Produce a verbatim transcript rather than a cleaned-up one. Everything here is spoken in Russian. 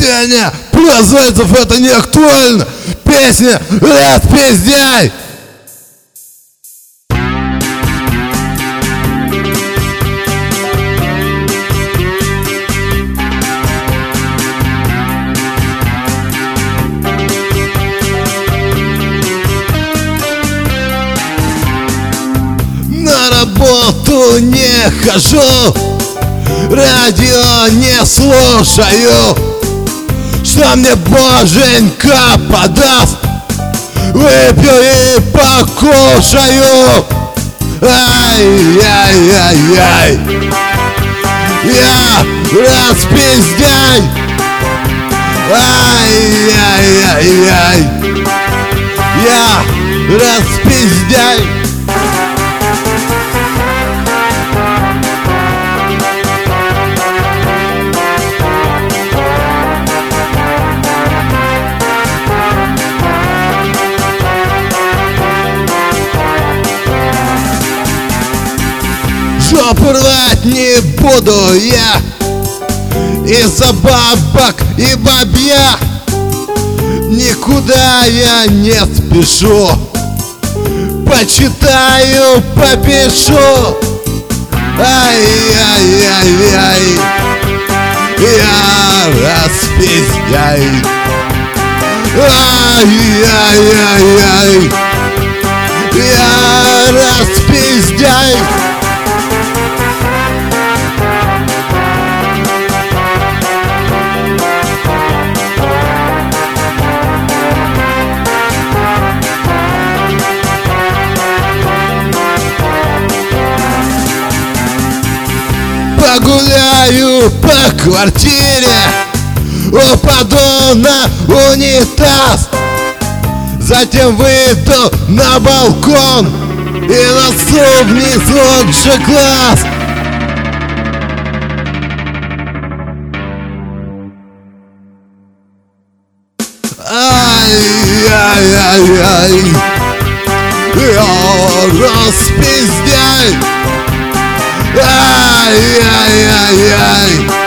Сегодня про зайцев это не актуально. Песня «Распиздяй». На работу не хожу, радио не слушаю. Что мне боженька подаст, выпью и покушаю. Ай-яй-яй-яй, я распиздяй. Ай-яй-яй-яй, я распиздяй. Жопу рвать не буду я из-за бабок и бабья. Никуда я не спешу, почитаю, попишу. Ай-яй-яй-яй, я распиздяй. Ай-яй-яй-яй, я распиздяй. Погуляю по квартире, упаду на унитаз, затем выйду на балкон и носу вниз лучше глаз. Ай-яй-яй-яй, я распиздяй. Ай-яй-яй-яй.